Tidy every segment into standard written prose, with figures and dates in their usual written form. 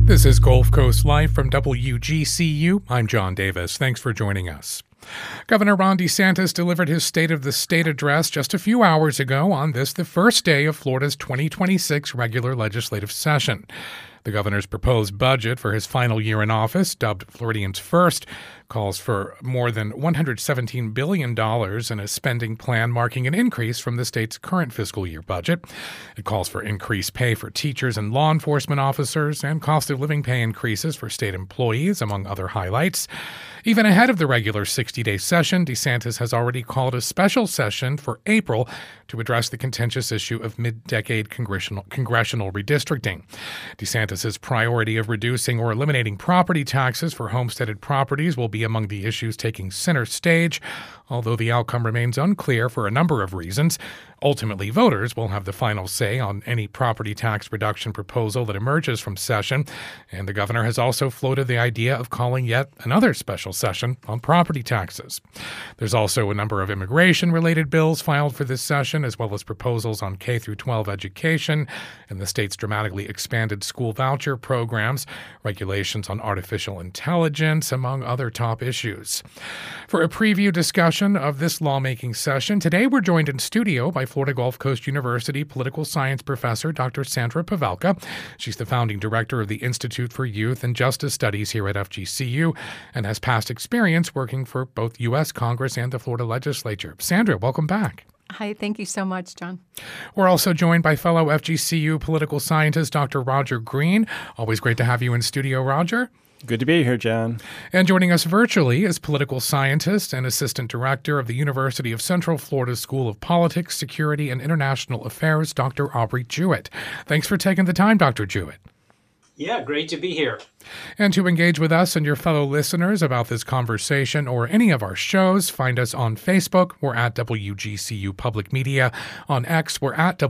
This is Gulf Coast Life from WGCU. I'm John Davis. Thanks for joining us. Governor Ron DeSantis delivered his State of the State address just a few hours ago on this, the first day of Florida's 2026 regular legislative session. The governor's proposed budget for his final year in office, dubbed Floridians First, calls for more than $117 billion in a spending plan, marking an increase from the state's current fiscal year budget. It calls for increased pay for teachers and law enforcement officers and cost of living pay increases for state employees, among other highlights. Even ahead of the regular 60-day session, DeSantis has already called a special session for April to address the contentious issue of mid-decade congressional redistricting. DeSantis' priority of reducing or eliminating property taxes for homesteaded properties will be among the issues taking center stage, although the outcome remains unclear for a number of reasons. Ultimately, voters will have the final say on any property tax reduction proposal that emerges from session, and the governor has also floated the idea of calling yet another special session on property taxes. There's also a number of immigration-related bills filed for this session, as well as proposals on K-12 education and the state's dramatically expanded school voucher programs, regulations on artificial intelligence, among other top issues. For a preview discussion of this lawmaking session, today we're joined in studio by Florida Gulf Coast University political science professor Dr. Sandra Pavelka. She's the founding director of the Institute for Youth and Justice Studies here at FGCU and has past experience working for both U.S. Congress and the Florida legislature. Sandra, welcome back. Hi, thank you so much, John. We're also joined by fellow FGCU political scientist Dr. Roger Green. Always great to have you in studio, Roger. Good to be here, John. And joining us virtually is political scientist and assistant director of the University of Central Florida School of Politics, Security, and International Affairs, Dr. Aubrey Jewett. Thanks for taking the time, Dr. Jewett. Yeah, great to be here. And to engage with us and your fellow listeners about this conversation or any of our shows, find us on Facebook. We're at WGCU Public Media. On X, we're at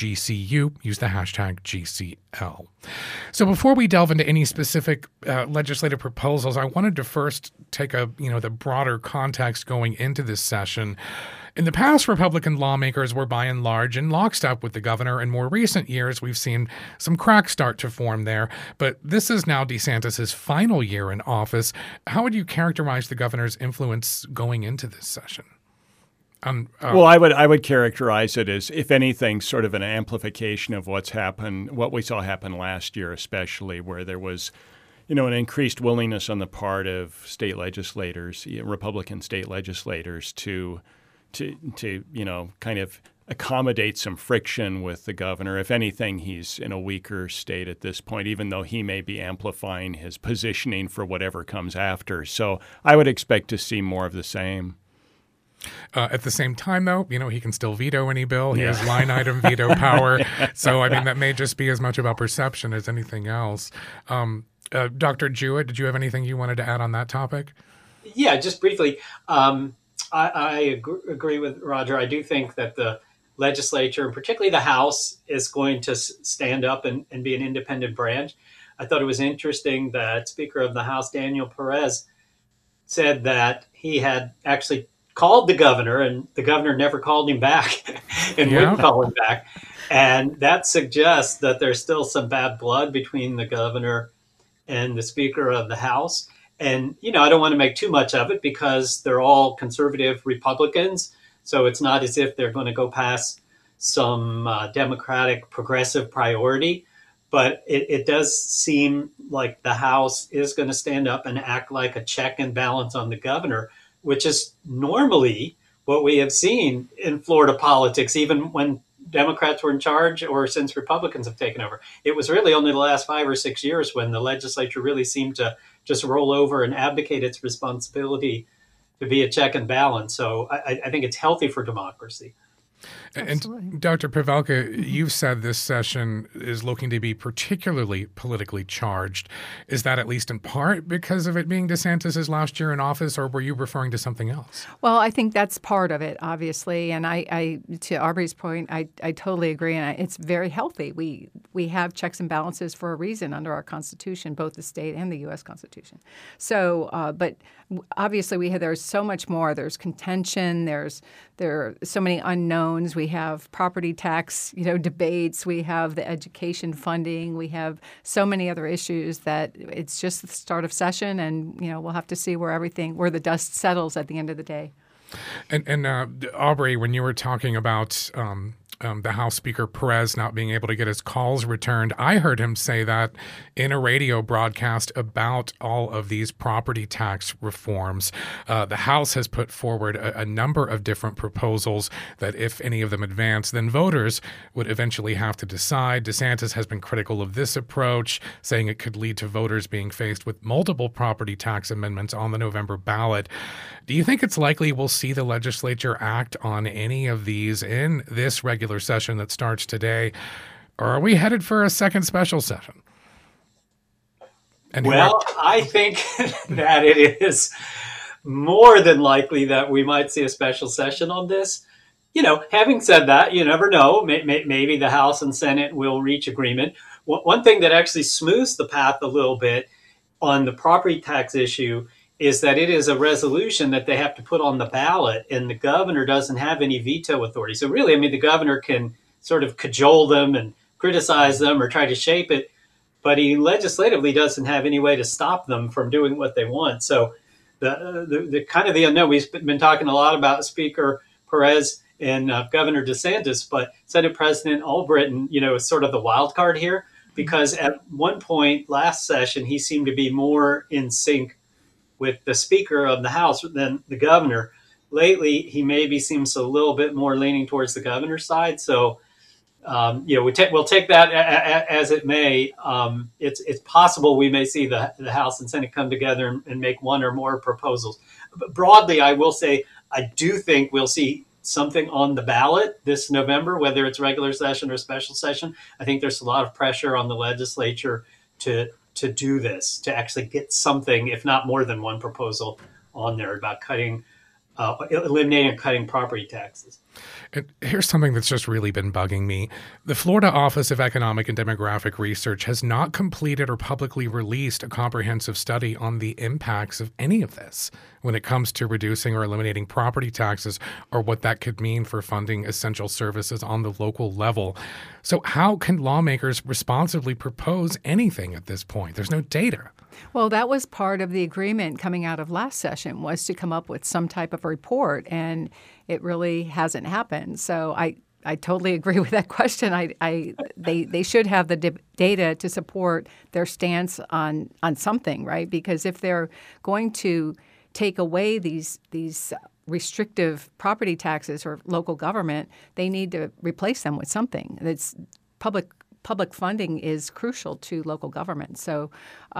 WGCU. Use the hashtag GCL. So before we delve into any specific legislative proposals, I wanted to first take the broader context going into this session. In the past, Republican lawmakers were by and large in lockstep with the governor. In more recent years, we've seen some cracks start to form there. But this is now DeSantis' final year in office. How would you characterize the governor's influence going into this session? Well, I would characterize it as, if anything, sort of an amplification of what we saw happen last year, especially where there was an increased willingness on the part of state legislators, Republican state legislators, to kind of accommodate some friction with the governor. If anything, he's in a weaker state at this point, even though he may be amplifying his positioning for whatever comes after. So I would expect to see more of the same. At the same time, though, he can still veto any bill. He has line item veto power. So, that may just be as much about perception as anything else. Dr. Jewett, did you have anything you wanted to add on that topic? Yeah, just briefly. I agree with Roger. I do think that the legislature, and particularly the House, is going to stand up and be an independent branch. I thought it was interesting that Speaker of the House, Daniel Perez, said that he had actually called the governor, and the governor never called him back and wouldn't call him back. And that suggests that there's still some bad blood between the governor and the Speaker of the House. And, I don't want to make too much of it because they're all conservative Republicans. So it's not as if they're going to go past some Democratic progressive priority. But it does seem like the House is going to stand up and act like a check and balance on the governor, which is normally what we have seen in Florida politics, even when Democrats were in charge or since Republicans have taken over. It was really only the last 5 or 6 years when the legislature really seemed to just roll over and abdicate its responsibility to be a check and balance. So I think it's healthy for democracy. And Dr. Pavelka, you've said this session is looking to be particularly politically charged. Is that at least in part because of it being DeSantis' last year in office, or were you referring to something else? Well, I think that's part of it, obviously. And I to Aubrey's point, I totally agree. And it's very healthy. We have checks and balances for a reason under our Constitution, both the state and the U.S. Constitution. So, but obviously there's so much more. There's contention. There are so many unknowns. we have property tax, debates, we have the education funding, we have so many other issues that it's just the start of session, and we'll have to see where the dust settles at the end of the day. And Aubrey, when you were talking about the House Speaker Perez not being able to get his calls returned, I heard him say that in a radio broadcast about all of these property tax reforms. The House has put forward a number of different proposals that if any of them advance, then voters would eventually have to decide. DeSantis has been critical of this approach, saying it could lead to voters being faced with multiple property tax amendments on the November ballot. Do you think it's likely we'll see the legislature act on any of these in this regular session that starts today, or are we headed for a second special session? I think that it is more than likely that we might see a special session on this. Having said that, you never know. Maybe the House and Senate will reach agreement. One thing that actually smooths the path a little bit on the property tax issue is that it is a resolution that they have to put on the ballot, and the governor doesn't have any veto authority. So really, the governor can sort of cajole them and criticize them or try to shape it, but he legislatively doesn't have any way to stop them from doing what they want. So the kind of the unknown, we've been talking a lot about Speaker Perez and Governor DeSantis, but Senate President Albritton, is sort of the wild card here, because at one point last session, he seemed to be more in sync with the Speaker of the House than the governor. Lately, he maybe seems a little bit more leaning towards the governor's side. So, we'll take that as it may. It's possible we may see the House and Senate come together and make one or more proposals. But broadly, I will say I do think we'll see something on the ballot this November, whether it's regular session or special session. I think there's a lot of pressure on the legislature to do this, to actually get something, if not more than one proposal on there about eliminating and cutting property taxes. And here's something that's just really been bugging me. The Florida Office of Economic and Demographic Research has not completed or publicly released a comprehensive study on the impacts of any of this when it comes to reducing or eliminating property taxes, or what that could mean for funding essential services on the local level. So how can lawmakers responsibly propose anything at this point? There's no data. Well, that was part of the agreement coming out of last session, was to come up with some type of report, and it really hasn't happened. So I totally agree with that question. They should have the data to support their stance on something, right? Because if they're going to take away these restrictive property taxes for local government, they need to replace them with something. That's public funding is crucial to local government. So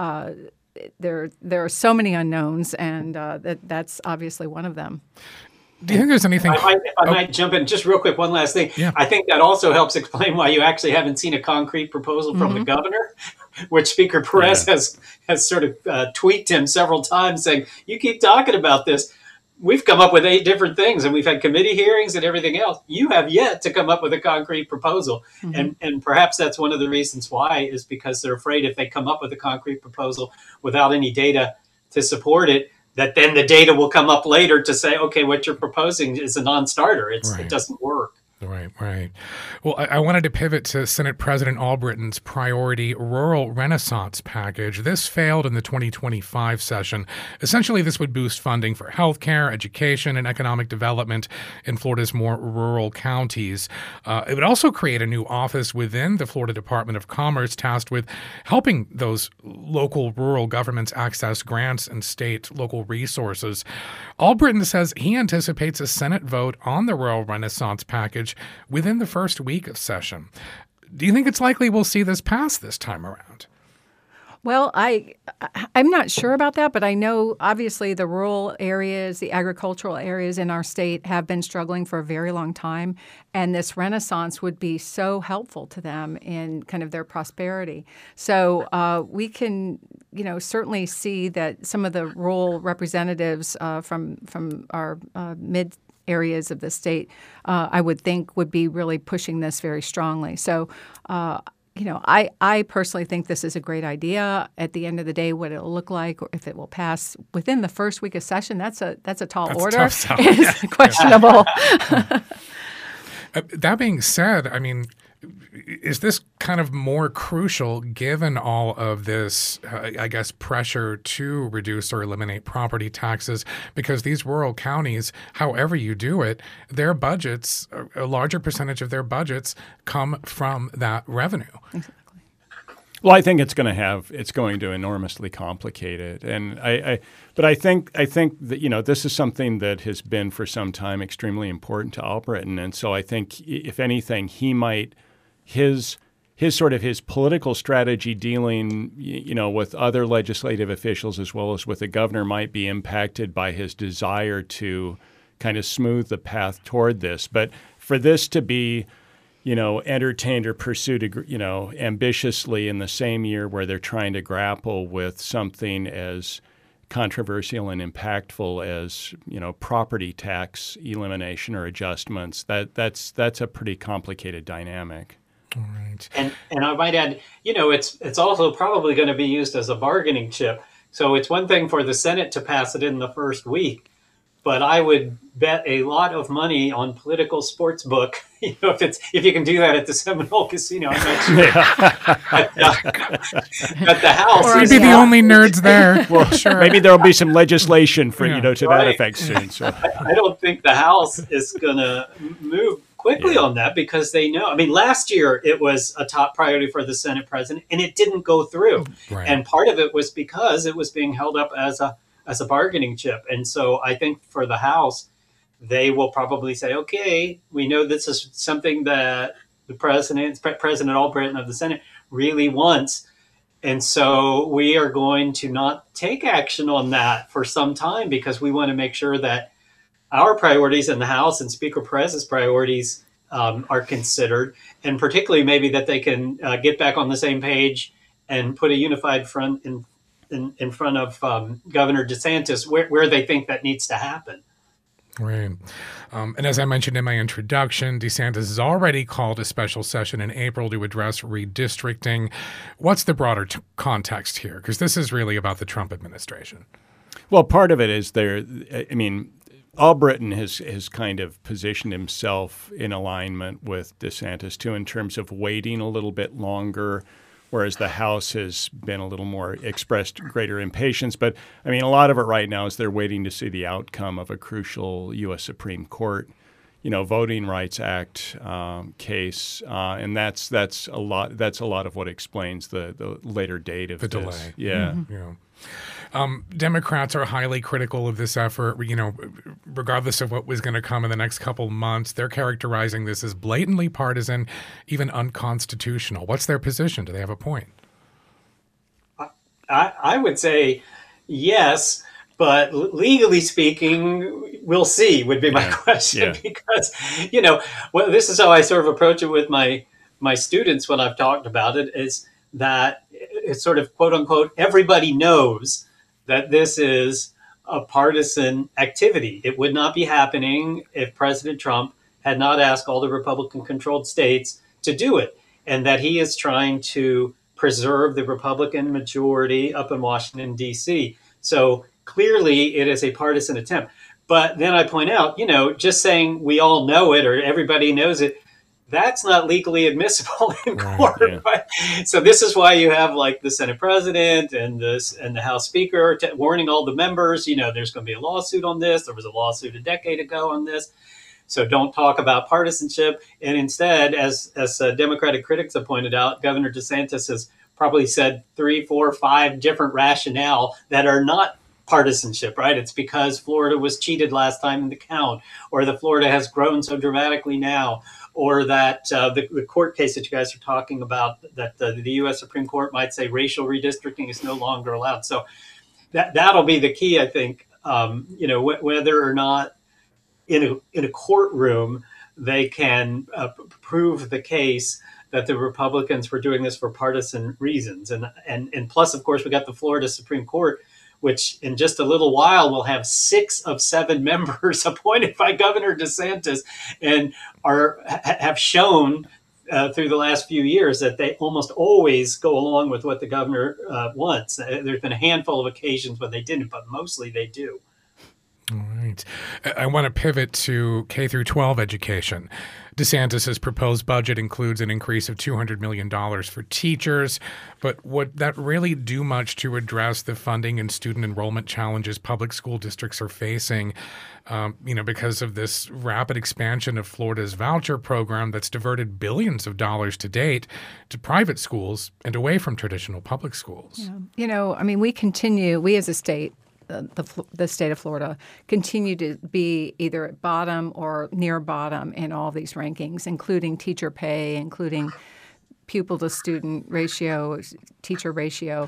there are so many unknowns, and that's obviously one of them. Do you think there's anything? If I might jump in just real quick, one last thing. Yeah. I think that also helps explain why you actually haven't seen a concrete proposal from the governor, which Speaker Perez has sort of tweaked him several times, saying, you keep talking about this. We've come up with 8 different things, and we've had committee hearings and everything else. You have yet to come up with a concrete proposal. And perhaps that's one of the reasons why, is because they're afraid if they come up with a concrete proposal without any data to support it, that then the data will come up later to say, okay, what you're proposing is a non-starter. It doesn't work. Right. Well, I wanted to pivot to Senate President Albritton's priority Rural Renaissance package. This failed in the 2025 session. Essentially, this would boost funding for healthcare, education, and economic development in Florida's more rural counties. It would also create a new office within the Florida Department of Commerce tasked with helping those local rural governments access grants and local resources. Albritton says he anticipates a Senate vote on the Rural Renaissance package within the first week of session. Do you think it's likely we'll see this pass this time around? Well, I'm not sure about that, but I know obviously the rural areas, the agricultural areas in our state have been struggling for a very long time, and this renaissance would be so helpful to them in kind of their prosperity. So we can, certainly see that some of the rural representatives from our mid areas of the state, I would think, would be really pushing this very strongly. So, I personally think this is a great idea. At the end of the day, what it'll look like, or if it will pass within the first week of session, that's a tall order. Tough sell. It's questionable. That being said, I mean, is this kind of more crucial given all of this, I guess, pressure to reduce or eliminate property taxes? Because these rural counties, however you do it, their budgets, a larger percentage of their budgets come from that revenue. Exactly. Well, I think it's going to enormously complicate it, but I think that this is something that has been for some time extremely important to Albritton, and so I think if anything, he might his political strategy dealing with other legislative officials as well as with the governor might be impacted by his desire to kind of smooth the path toward this, but for this to be entertained or pursued, ambitiously in the same year where they're trying to grapple with something as controversial and impactful as, property tax elimination or adjustments. That's a pretty complicated dynamic. All right. And I might add, it's also probably going to be used as a bargaining chip. So it's one thing for the Senate to pass it in the first week, but I would bet a lot of money on political sports book. If you can do that at the Seminole Casino, I'm not sure. At the House, or I'd be the only nerds there. Well, sure. Maybe there'll be some legislation for to that effect soon. So I don't think the House is going to move quickly on that because they know. I mean, last year it was a top priority for the Senate president, and it didn't go through. Right. And part of it was because it was being held up as a bargaining chip. And so I think for the House, they will probably say, okay, we know this is something that the President Albritton of the Senate really wants. And so we are going to not take action on that for some time because we want to make sure that our priorities in the House and Speaker Perez's priorities are considered, and particularly maybe that they can get back on the same page and put a unified front in front of Governor DeSantis where they think that needs to happen. Right. And as I mentioned in my introduction, DeSantis has already called a special session in April to address redistricting. What's the broader context here? Because this is really about the Trump administration. Well, part of it is Albritton has kind of positioned himself in alignment with DeSantis, too, in terms of waiting a little bit longer, whereas the House has been a little more expressed greater impatience. But, a lot of it right now is they're waiting to see the outcome of a crucial U.S. Supreme Court, Voting Rights Act case. And that's a lot of what explains the later date of the this. Delay. Yeah. Mm-hmm. Yeah. Democrats are highly critical of this effort, regardless of what was going to come in the next couple months. They're characterizing this as blatantly partisan, even unconstitutional. What's their position? Do they have a point? I would say yes, but legally speaking, we'll see would be my question. Yeah. Because, this is how I sort of approach it with my students when I've talked about it, is that it's sort of quote unquote, everybody knows that this is a partisan activity. It would not be happening if President Trump had not asked all the Republican controlled states to do it, and that he is trying to preserve the Republican majority up in Washington, D.C. So clearly it is a partisan attempt. But then I point out, just saying we all know it or everybody knows it, that's not legally admissible in court. Yeah. Right? So this is why you have like the Senate president and the House Speaker warning all the members, there's going to be a lawsuit on this. There was a lawsuit a decade ago on this. So don't talk about partisanship. And instead, as Democratic critics have pointed out, Governor DeSantis has probably said 3, 4, 5 different rationale that are not partisanship, right? It's because Florida was cheated last time in the count, or the Florida has grown so dramatically now, or that the court case that you guys are talking about, that the U.S. Supreme Court might say racial redistricting is no longer allowed. So that'll be the key, I think, whether or not in a courtroom they can prove the case that the Republicans were doing this for partisan reasons. And plus, of course, we got the Florida Supreme Court, which in just a little while will have 6 of 7 members appointed by Governor DeSantis, and have shown through the last few years that they almost always go along with what the governor wants. There's been a handful of occasions when they didn't, but mostly they do. All right. Right. I want to pivot to K through 12 education. DeSantis's proposed budget includes an increase of $200 million for teachers, but would that really do much to address the funding and student enrollment challenges public school districts are facing, because of this rapid expansion of Florida's voucher program that's diverted billions of dollars to date to private schools and away from traditional public schools? Yeah. We as a state, the state of Florida, continue to be either at bottom or near bottom in all of these rankings, including teacher pay, including pupil to student ratio, teacher ratio.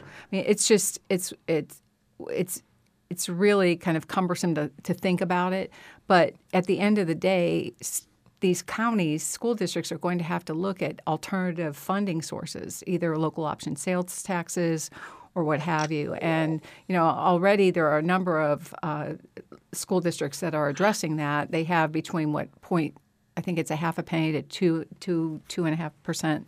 It's really kind of cumbersome to think about it. But at the end of the day, these counties, school districts are going to have to look at alternative funding sources, either local option sales taxes or what have you. And, already there are a number of school districts that are addressing that. They have between I think it's a half a penny to 2.5%.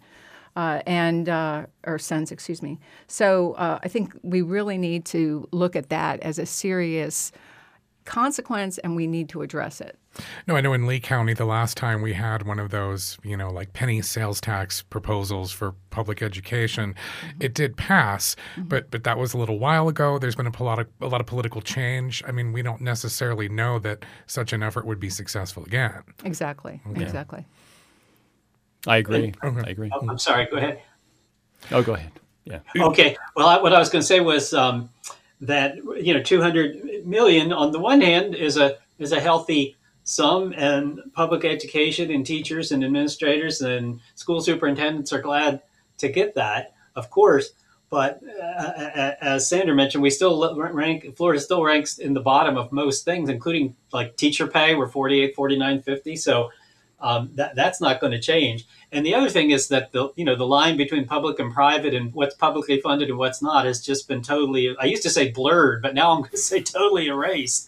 Or cents, excuse me. So I think we really need to look at that as a serious consequence, and we need to address it. No, I know in Lee County, the last time we had one of those, like penny sales tax proposals for public education, it did pass, but that was a little while ago. There's been a lot of political change. We don't necessarily know that such an effort would be successful again. Exactly. Okay. Exactly. I agree. Okay. I agree. I'm sorry. Go ahead. Oh, go ahead. Yeah. Okay. Well, what I was going to say was that $200 million on the one hand is a healthy sum, and public education and teachers and administrators and school superintendents are glad to get that, of course. But as Sandra mentioned, Florida still ranks in the bottom of most things, including like teacher pay. We're 48, 49, 50. So that's not going to change. And the other thing is that the line between public and private and what's publicly funded and what's not has just been totally, I used to say blurred, but now I'm going to say totally erased.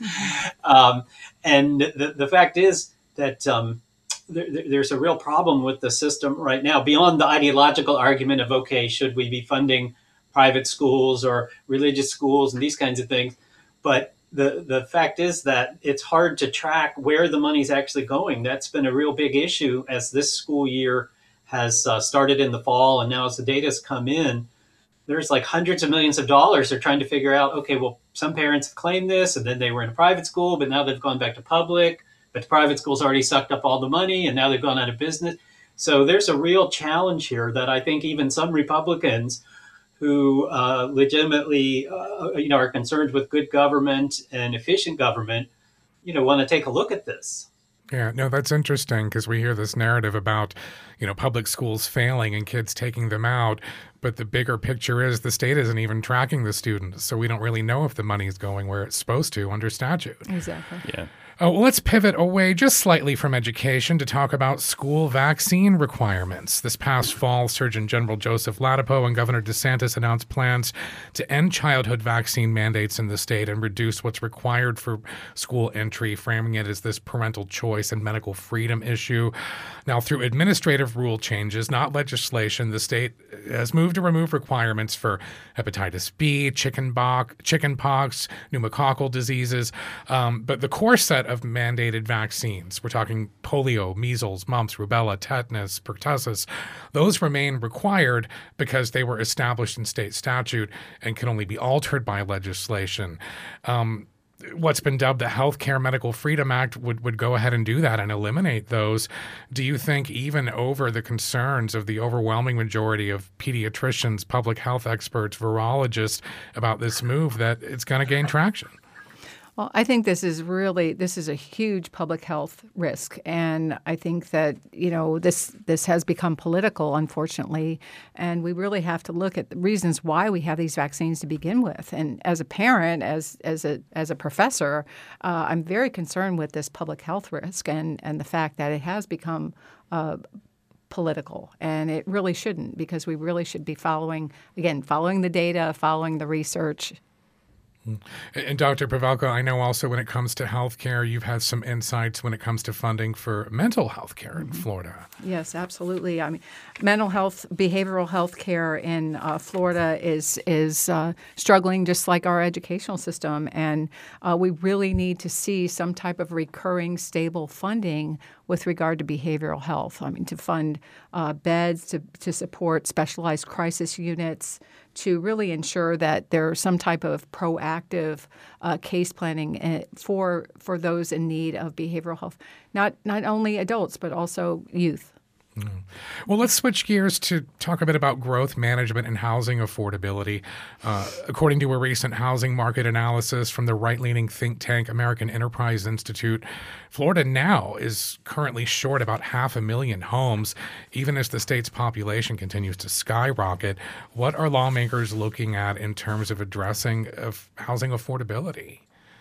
And the fact is that there's a real problem with the system right now, beyond the ideological argument of, okay, should we be funding private schools or religious schools and these kinds of things. But the fact is that it's hard to track where the money's actually going. That's been a real big issue as this school year has started in the fall, and now as the data's come in, there's like hundreds of millions of dollars they're trying to figure out, okay, well, some parents have claimed this, and then they were in a private school, but now they've gone back to public, but the private school's already sucked up all the money, and now they've gone out of business. So there's a real challenge here that I think even some Republicans who legitimately are concerned with good government and efficient government, want to take a look at this. Yeah, no, that's interesting because we hear this narrative about, public schools failing and kids taking them out. But the bigger picture is the state isn't even tracking the students. So we don't really know if the money is going where it's supposed to under statute. Exactly. Yeah. Well, let's pivot away just slightly from education to talk about school vaccine requirements. This past fall, Surgeon General Joseph Ladapo and Governor DeSantis announced plans to end childhood vaccine mandates in the state and reduce what's required for school entry, framing it as this parental choice and medical freedom issue. Now, through administrative rule changes, not legislation, the state has moved to remove requirements for hepatitis B, chickenpox, pneumococcal diseases, but the core set of mandated vaccines, we're talking polio, measles, mumps, rubella, tetanus, pertussis, those remain required because they were established in state statute and can only be altered by legislation. What's been dubbed the Healthcare Medical Freedom Act would go ahead and do that and eliminate those. Do you think even over the concerns of the overwhelming majority of pediatricians, public health experts, virologists about this move that it's going to gain traction? Well, I think this is a huge public health risk, and I think that this has become political, unfortunately, and we really have to look at the reasons why we have these vaccines to begin with. And as a parent, as a professor, I'm very concerned with this public health risk and the fact that it has become political, and it really shouldn't, because we really should be following the data, following the research. And Dr. Pavelka, I know also when it comes to healthcare, you've had some insights when it comes to funding for mental health care in Florida. Yes, absolutely. I mean, mental health, behavioral health care in Florida is struggling just like our educational system. And we really need to see some type of recurring, stable funding with regard to behavioral health. I mean, to fund beds, to support specialized crisis units, to really ensure that there's some type of proactive case planning for those in need of behavioral health, not only adults but also youth. Well, let's switch gears to talk a bit about growth management and housing affordability. According to a recent housing market analysis from the right-leaning think tank American Enterprise Institute, Florida now is currently short about 500,000 homes, even as the state's population continues to skyrocket. What are lawmakers looking at in terms of addressing housing affordability?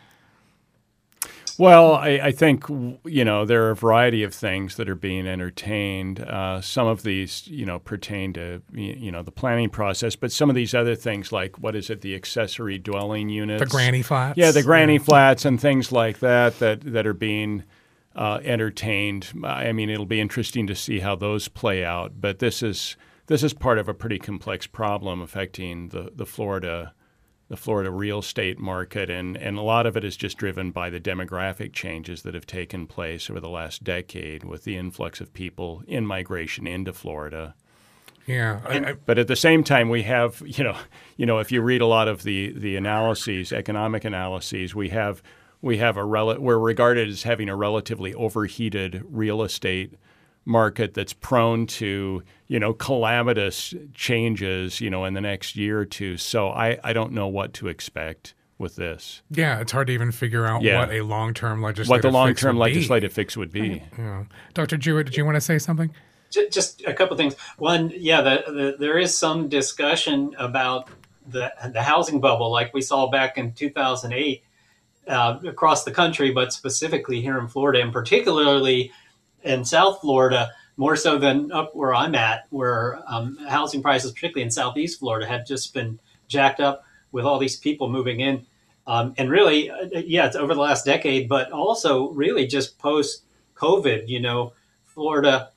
Well, I think, there are a variety of things that are being entertained. Some of these, pertain to, the planning process, but some of these other things like, the accessory dwelling units? The granny flats? Yeah, the granny flats and things like that are being entertained. I mean, it'll be interesting to see how those play out, but this is part of a pretty complex problem affecting the Florida real estate market, and a lot of it is just driven by the demographic changes that have taken place over the last decade with the influx of people in migration into Florida. Yeah, but at the same time, we have, if you read a lot of the analyses, economic analyses, we're regarded as having a relatively overheated real estate market that's prone to, calamitous changes, in the next year or two. So I don't know what to expect with this. Yeah, it's hard to even figure out what a long-term legislative fix would be. Yeah. Dr. Jewett, did you want to say something? Just a couple things. One, there is some discussion about the housing bubble like we saw back in 2008 across the country, but specifically here in Florida, and particularly in South Florida, more so than up where I'm at, where housing prices, particularly in Southeast Florida, had just been jacked up with all these people moving in. And really, it's over the last decade, but also really just post-COVID, Florida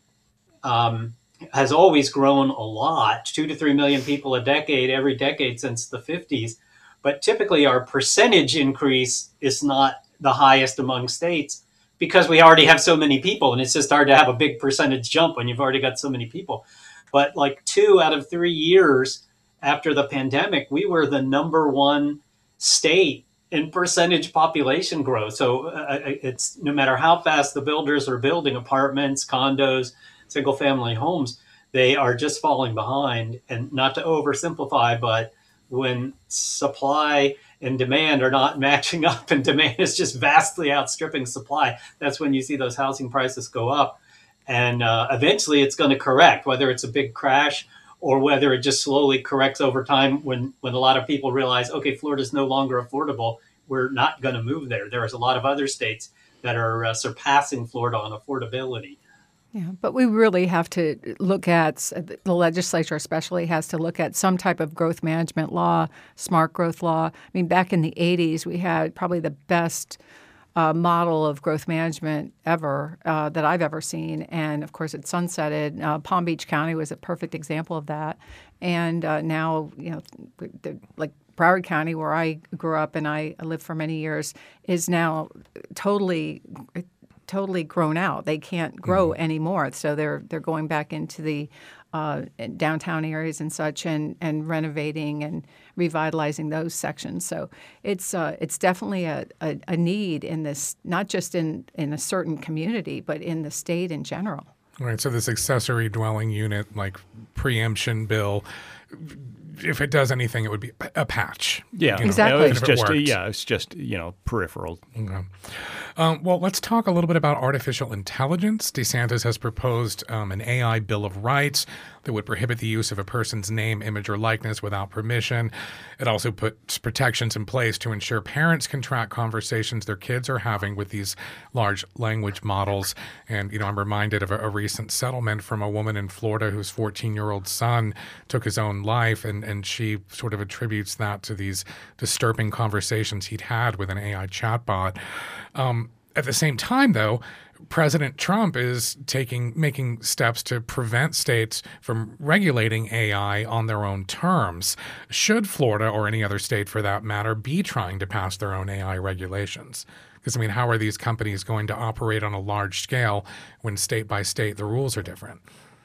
has always grown a lot, 2 to 3 million people a decade, every decade since the 50s. But typically our percentage increase is not the highest among states, because we already have so many people, and it's just hard to have a big percentage jump when you've already got so many people. But like 2 out of 3 years after the pandemic, we were the number one state in percentage population growth. So it's no matter how fast the builders are building apartments, condos, single family homes, they are just falling behind. And not to oversimplify, but when supply and demand are not matching up and demand is just vastly outstripping supply, that's when you see those housing prices go up. And eventually it's going to correct, whether it's a big crash or whether it just slowly corrects over time when a lot of people realize, okay, Florida's no longer affordable. We're not going to move there. There's a lot of other states that are surpassing Florida on affordability. Yeah, but we really have to look at, the legislature especially has to look at some type of growth management law, smart growth law. I mean, back in the 80s, we had probably the best model of growth management ever that I've ever seen. And, of course, it sunsetted. Palm Beach County was a perfect example of that. And now, like Broward County, where I grew up and I lived for many years, is now totally grown out. They can't grow anymore. So they're going back into the downtown areas and such, and renovating and revitalizing those sections. So it's definitely a need in this, not just in a certain community, but in the state in general. Right. So this accessory dwelling unit, like preemption bill, if it does anything, it would be a patch. Yeah, exactly. It's just peripheral. Okay. Well, let's talk a little bit about artificial intelligence. DeSantis has proposed an AI Bill of Rights that would prohibit the use of a person's name, image, or likeness without permission. It also puts protections in place to ensure parents can track conversations their kids are having with these large language models. And, I'm reminded of a recent settlement from a woman in Florida whose 14-year-old son took his own life, and and she sort of attributes that to these disturbing conversations he'd had with an AI chatbot. At the same time, though, President Trump is making steps to prevent states from regulating AI on their own terms. Should Florida, or any other state for that matter, be trying to pass their own AI regulations? Because, I mean, how are these companies going to operate on a large scale when state by state the rules are different?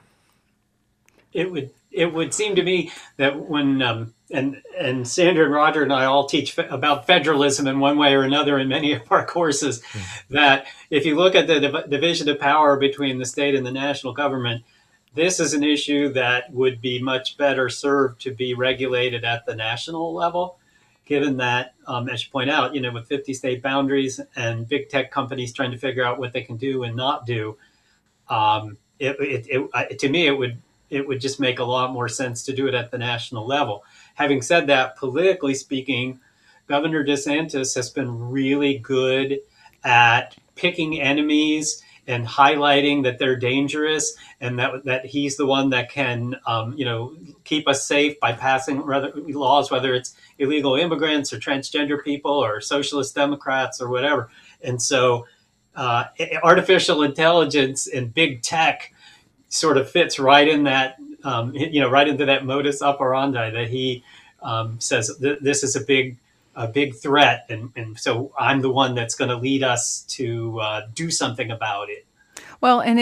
It would seem to me that when and Sandra and Roger and I all teach about federalism in one way or another in many of our courses, that if you look at the division of power between the state and the national government, this is an issue that would be much better served to be regulated at the national level, given that, as you point out, with 50 state boundaries and big tech companies trying to figure out what they can do and not do, to me, it would just make a lot more sense to do it at the national level. Having said that, politically speaking, Governor DeSantis has been really good at picking enemies and highlighting that they're dangerous, and that he's the one that can, keep us safe by passing laws, whether it's illegal immigrants or transgender people or socialist Democrats or whatever. And so artificial intelligence and big tech sort of fits right in that, right into that modus operandi that he says this is a big threat, and so I'm the one that's going to lead us to do something about it. Well, and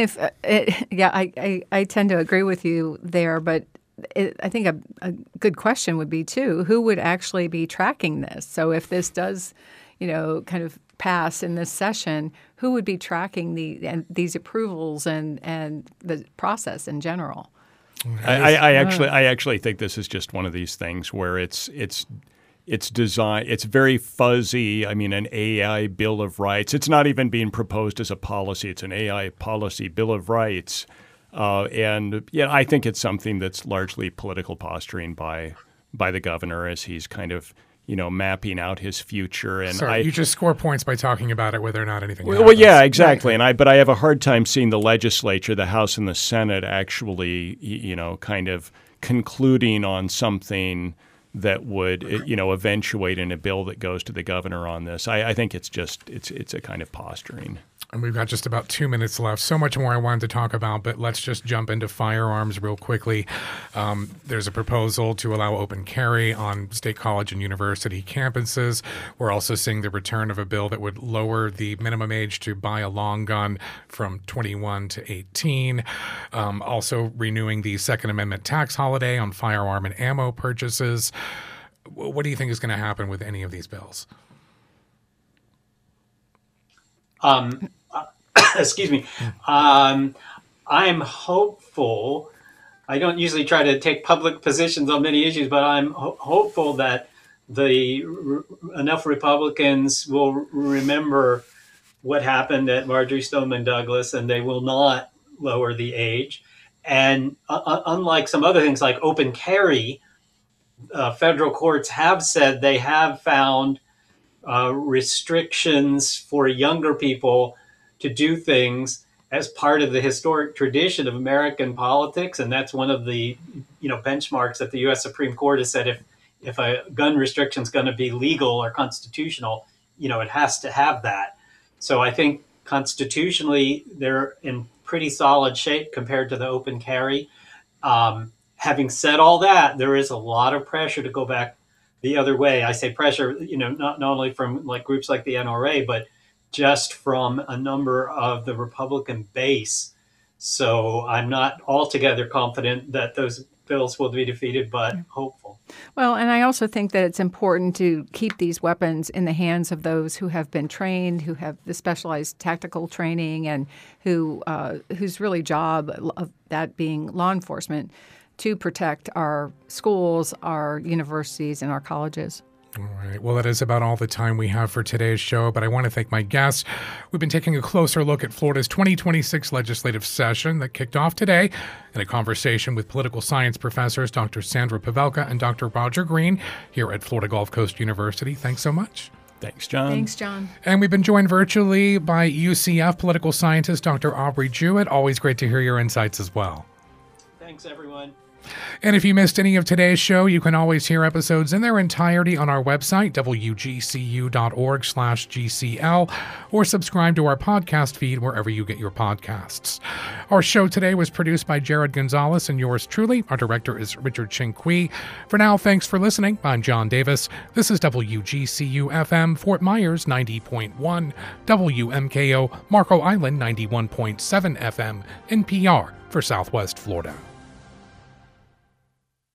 I tend to agree with you there, but I think a good question would be too, who would actually be tracking this? So if this does, kind of pass in this session, who would be tracking these approvals and the process in general? I actually think this is just one of these things where it's designed. It's very fuzzy. I mean, an AI Bill of Rights. It's not even being proposed as a policy. It's an AI policy Bill of Rights, and I think it's something that's largely political posturing by the governor as he's kind of mapping out his future. And you just score points by talking about it, whether or not anything happens. Well, yeah, exactly. Right. But I have a hard time seeing the legislature, the House and the Senate, actually, kind of concluding on something that would, eventuate in a bill that goes to the governor on this. I think it's a kind of posturing. And we've got just about 2 minutes left. So much more I wanted to talk about, but let's just jump into firearms real quickly. There's a proposal to allow open carry on state college and university campuses. We're also seeing the return of a bill that would lower the minimum age to buy a long gun from 21 to 18. Also renewing the Second Amendment tax holiday on firearm and ammo purchases. What do you think is going to happen with any of these bills? Excuse me. I'm hopeful. I don't usually try to take public positions on many issues, but I'm hopeful that enough Republicans will remember what happened at Marjory Stoneman Douglas, and they will not lower the age. And unlike some other things like open carry, federal courts have said they have found restrictions for younger people to do things as part of the historic tradition of American politics. And that's one of the, benchmarks that the U.S. Supreme Court has said if a gun restriction is going to be legal or constitutional, it has to have that. So I think constitutionally, they're in pretty solid shape compared to the open carry. Having said all that, there is a lot of pressure to go back the other way. I say pressure, not only from groups like the NRA, but just from a number of the Republican base. So I'm not altogether confident that those bills will be defeated, but hopeful. Well, and I also think that it's important to keep these weapons in the hands of those who have been trained, who have the specialized tactical training, and whose really job of that being law enforcement to protect our schools, our universities, and our colleges. All right. Well, that is about all the time we have for today's show, but I want to thank my guests. We've been taking a closer look at Florida's 2026 legislative session that kicked off today in a conversation with political science professors Dr. Sandra Pavelka and Dr. Roger Green here at Florida Gulf Coast University. Thanks so much. Thanks, John. Thanks, John. And we've been joined virtually by UCF political scientist Dr. Aubrey Jewett. Always great to hear your insights as well. Thanks, everyone. And if you missed any of today's show, you can always hear episodes in their entirety on our website, wgcu.org/GCL, or subscribe to our podcast feed wherever you get your podcasts. Our show today was produced by Jared Gonzalez and yours truly. Our director is Richard Chinqui. For now, thanks for listening. I'm John Davis. This is WGCU-FM, Fort Myers 90.1, WMKO, Marco Island 91.7 FM, NPR for Southwest Florida.